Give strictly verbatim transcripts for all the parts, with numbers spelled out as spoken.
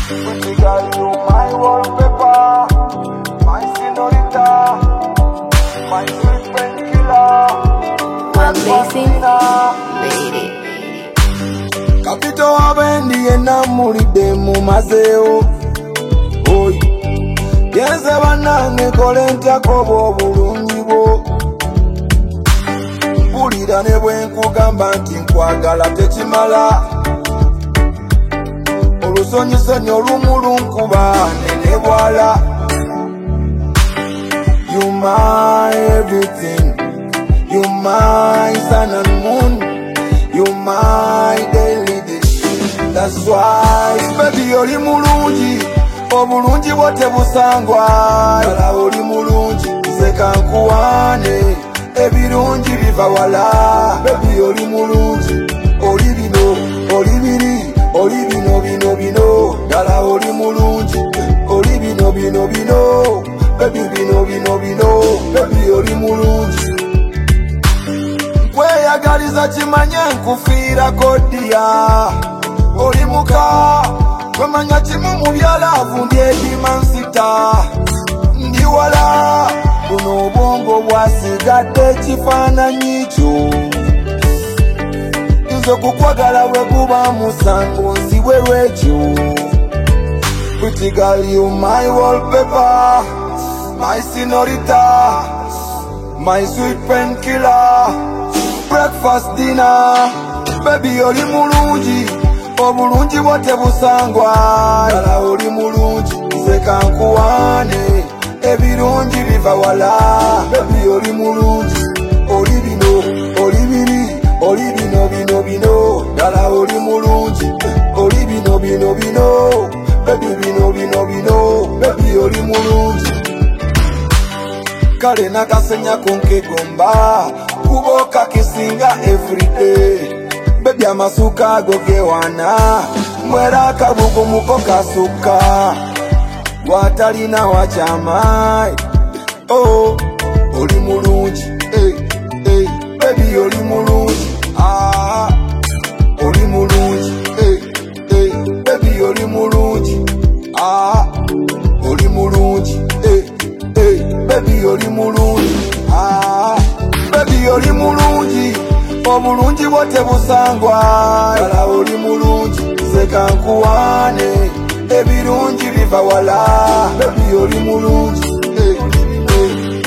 Pretty girl, you my wallpaper, my señorita, my sweet painkiller. Amazing lady. Kapito abendi enamulide mu mazeo. Oy. Yenze banange kole ntyako bw'obulungi bwo. Mpulira ne bwe nkugamba nti nkwagala tekimala. Olusonyisonyi olumu lunkuba nene bwala. You my everything. You my sun and moon. You my daily dish. That's why baby oli mulungi. Obulungi bwote busangwa. Kala oli mulungi. Nze kankuwane. Ebirungi biva wala. Baby oli mulungi. Oli bino, oli biri, oli bino bino bino. Kala oli mulungi. Oli bino bino bino. Baby bino bino bino. Baby oli mulungi. Kweyagaliza kimanye nkufiira kodiya. Oli muka. Kwemanya kimu mu byalavu ndyedima nsita. Ndi wala. Buno obwongo bwasigadde ekifaananyi kyo. Nze kukwagala bwe guba musango nzibwe lwekyo. Pretty girl, you my wallpaper, my señorita, my sweet painkiller, breakfast dinner. Baby oli mulungi, obulungi bwote busangwa. Kala oli mulungi, nze kankuwane. Ebirungi biva wala. Baby oli mulungi. Oli bino, oli biri, oli bino bino bino. Kala oli mulungi. Oli bino bino bino. Baby bino bino bino. Baby oli mulungi. Kale nakasenya konkegomba. Kuboka kisinga everyday. Baby amasuka gogewana. Mwera kabugu muko kasuka. Watalina wachamai. Oh, oli mulungi. Hey, hey, baby oli mulungi. Ah, oli mulungi. Hey, hey, baby oli mulungi. Ah, oli mulungi. Hey, hey, baby oli mulungi. Ah, baby oli mulungi. Obulungi bwote busangwa. Kala oli mulungi. Nze kankuwane. Ebirungi biva wala. Baby oli mulungi. Hey, hey.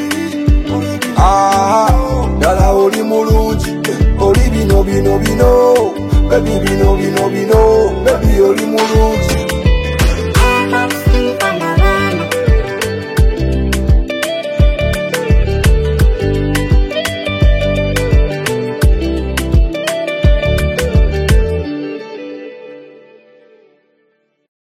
Ah, dala oli mulungi. Oli bino bino bino. Baby bino bino bino. Baby oli mulungi.